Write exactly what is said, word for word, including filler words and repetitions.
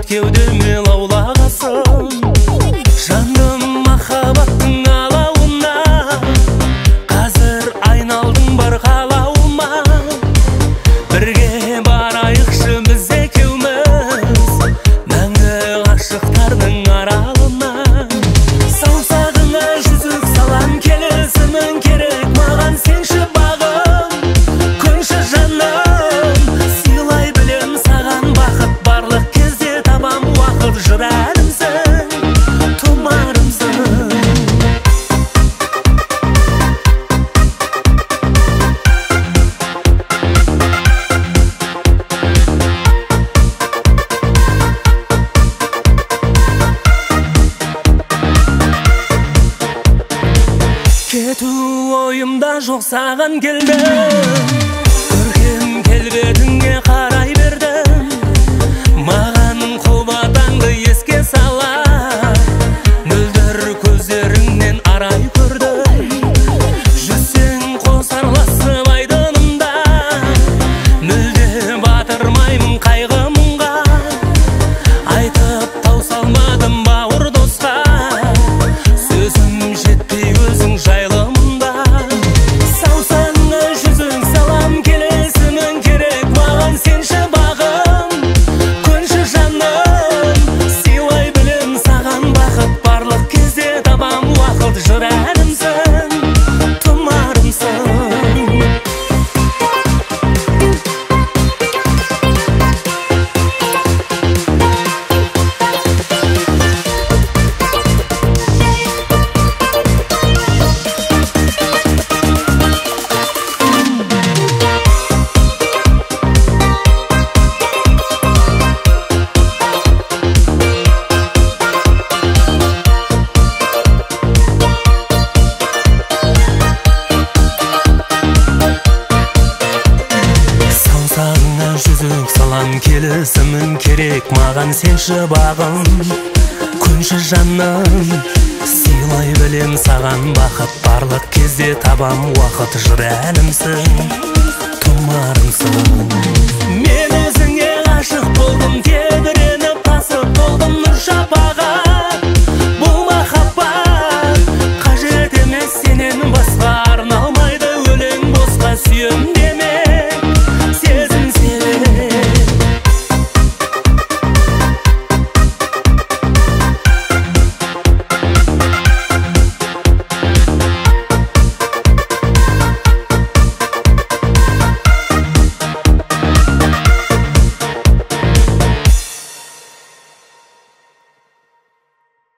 кеудеме лаулағасың. Жандым махаббаттың алауына, қазір айналдың бар қалауыма. Бірге барайықшы біз екеуміз, мәңгі ғашықтардың аралына. Саусағыңа жүзік салам, келісімің керек маған сенші бағым. Көнші жаным, сыйлай білем саған бақыт, барлық кезде табам уақыт. Жүрәлімсің, тұмарымсың. Кету ойымда жоқ, саған келдім. Көркем келбетіңе қарай бердім. Маған қолбатаңды еске сала, мөлдір көздеріңнен арай көрдім. Жүзсең қосарласып айдынымда, мүлде батырмаймын қайғы мұңға. Айтып таусалмадым бауыр досқа, сөзім жетпей өзің жайлымда. Саусағыңа жүзік салам, келесімің керек маған сенші бағым. Көнші жаным, сыйлай білем саған бақыт, барлық кезде табам уақыт. Жүрәлімсің, тұмарымсың. Саусағыңа жүзік салам, келісімің керек маған сенші бағым. Көнші жаным, сыйлай білем саған бақыт, барлық кезде табам уақыт. Жүрәлімсің, тұмарымсың. Мен өзіңе ғашық болдым,